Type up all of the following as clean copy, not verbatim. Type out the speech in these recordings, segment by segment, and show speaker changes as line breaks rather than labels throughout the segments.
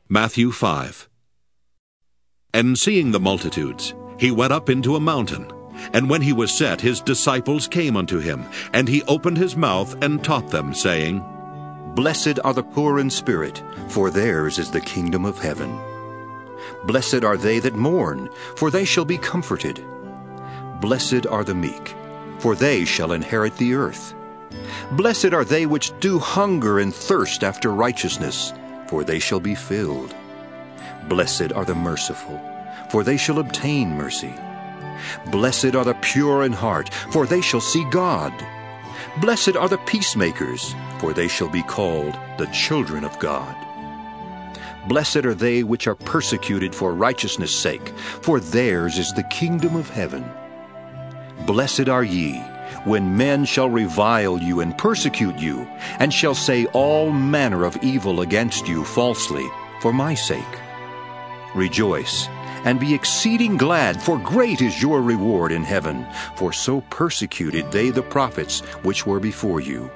Matthew 5. And seeing the multitudes, he went up into a mountain. And when he was set, his disciples came unto him, and he opened his mouth and taught them, saying,
Blessed are the poor in spirit, for theirs is the kingdom of heaven. Blessed are they that mourn, for they shall be comforted. Blessed are the meek, for they shall inherit the earth. Blessed are they which do hunger and thirst after righteousness, for they shall be filled. Blessed are the merciful, for they shall obtain mercy. Blessed are the pure in heart, for they shall see God. Blessed are the peacemakers, for they shall be called the children of God. Blessed are they which are persecuted for righteousness' sake, for theirs is the kingdom of heaven. Blessed are ye, when men shall revile you and persecute you, and shall say all manner of evil against you falsely, for my sake. Rejoice, and be exceeding glad, for great is your reward in heaven, for so persecuted they the prophets which were before you.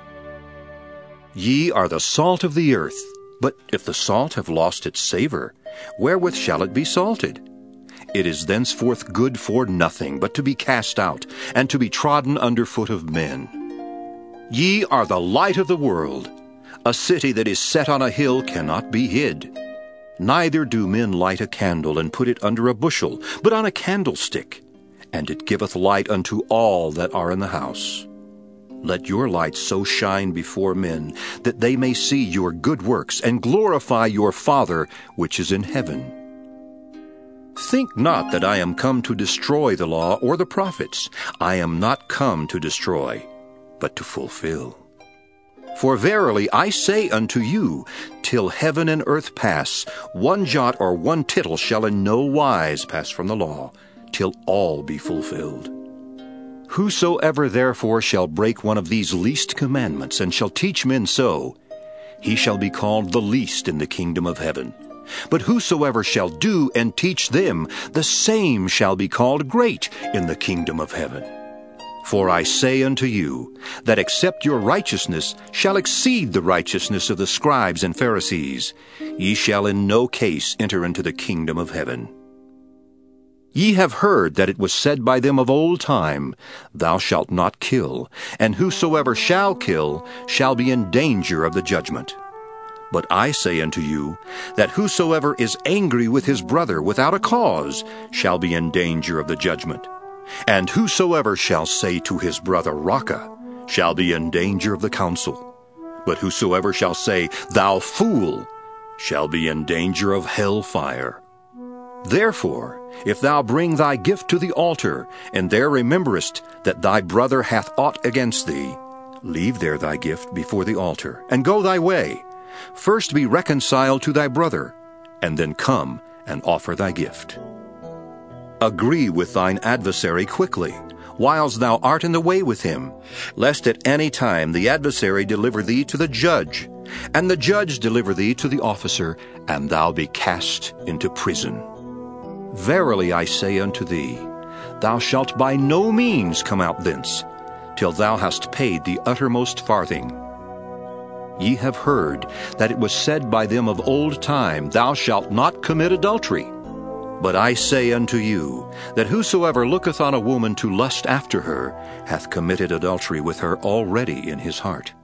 Ye are the salt of the earth, but if the salt have lost its savor, wherewith shall it be salted? It is thenceforth good for nothing, but to be cast out, and to be trodden under foot of men. Ye are the light of the world. A city that is set on a hill cannot be hid. Neither do men light a candle and put it under a bushel, but on a candlestick, and it giveth light unto all that are in the house. Let your light so shine before men, that they may see your good works, and glorify your Father which is in heaven. Think not that I am come to destroy the law or the prophets. I am not come to destroy, but to fulfill. For verily I say unto you, till heaven and earth pass, one jot or one tittle shall in no wise pass from the law, till all be fulfilled. Whosoever therefore shall break one of these least commandments, and shall teach men so, he shall be called the least in the kingdom of heaven. But whosoever shall do and teach them, the same shall be called great in the kingdom of heaven. For I say unto you, that except your righteousness shall exceed the righteousness of the scribes and Pharisees, ye shall in no case enter into the kingdom of heaven. Ye have heard that it was said by them of old time, Thou shalt not kill, and whosoever shall kill shall be in danger of the judgment. But I say unto you, that whosoever is angry with his brother without a cause shall be in danger of the judgment. And whosoever shall say to his brother, Raca, shall be in danger of the council. But whosoever shall say, Thou fool, shall be in danger of hell fire. Therefore, if thou bring thy gift to the altar, and there rememberest that thy brother hath aught against thee, leave there thy gift before the altar, and go thy way. First be reconciled to thy brother, and then come and offer thy gift. Agree with thine adversary quickly, whiles thou art in the way with him, lest at any time the adversary deliver thee to the judge, and the judge deliver thee to the officer, and thou be cast into prison. Verily I say unto thee, thou shalt by no means come out thence, till thou hast paid the uttermost farthing. Ye have heard that it was said by them of old time, Thou shalt not commit adultery. But I say unto you, that whosoever looketh on a woman to lust after her hath committed adultery with her already in his heart.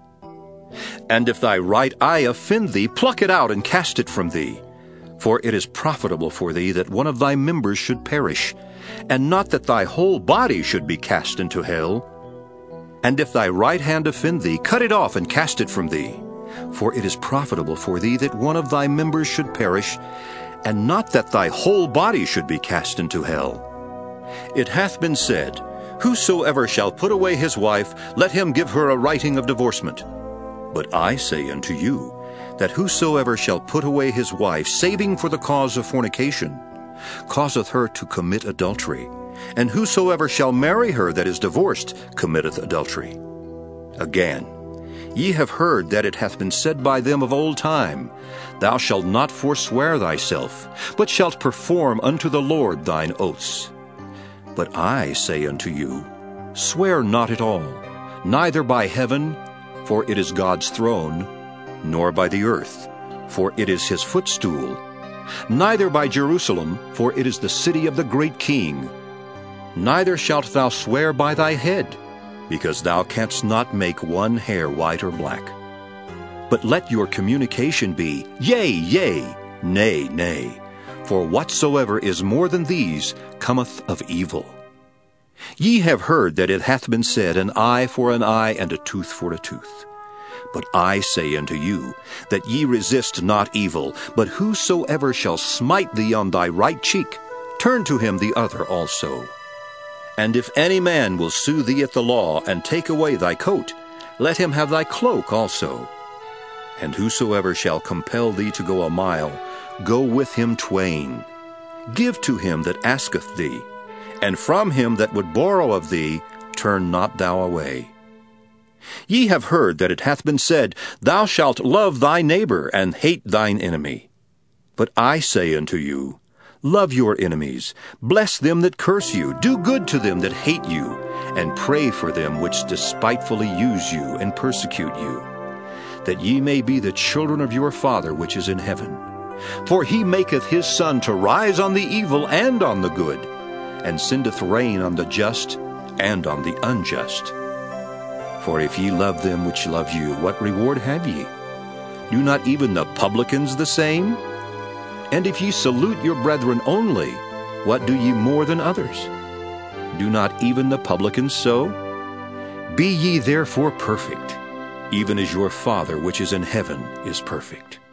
And if thy right eye offend thee, pluck it out and cast it from thee. For it is profitable for thee that one of thy members should perish, and not that thy whole body should be cast into hell. And if thy right hand offend thee, cut it off and cast it from thee. For it is profitable for thee that one of thy members should perish, and not that thy whole body should be cast into hell. It hath been said, Whosoever shall put away his wife, let him give her a writing of divorcement. But I say unto you, that whosoever shall put away his wife, saving for the cause of fornication, causeth her to commit adultery. And whosoever shall marry her that is divorced committeth adultery. Again, ye have heard that it hath been said by them of old time, Thou shalt not forswear thyself, but shalt perform unto the Lord thine oaths. But I say unto you, Swear not at all, neither by heaven, for it is God's throne, nor by the earth, for it is his footstool, neither by Jerusalem, for it is the city of the great King. Neither shalt thou swear by thy head, because thou canst not make one hair white or black. But let your communication be, Yea, yea, nay, nay. For whatsoever is more than these cometh of evil. Ye have heard that it hath been said, An eye for an eye, and a tooth for a tooth. But I say unto you, that ye resist not evil, but whosoever shall smite thee on thy right cheek, turn to him the other also. And if any man will sue thee at the law, and take away thy coat, let him have thy cloak also. And whosoever shall compel thee to go a mile, go with him twain. Give to him that asketh thee, and from him that would borrow of thee, turn not thou away. Ye have heard that it hath been said, Thou shalt love thy neighbor, and hate thine enemy. But I say unto you, Love your enemies, bless them that curse you, do good to them that hate you, and pray for them which despitefully use you and persecute you, that ye may be the children of your Father which is in heaven. For he maketh his sun to rise on the evil and on the good, and sendeth rain on the just and on the unjust. For if ye love them which love you, what reward have ye? Do not even the publicans the same? And if ye salute your brethren only, what do ye more than others? Do not even the publicans so? Be ye therefore perfect, even as your Father which is in heaven is perfect.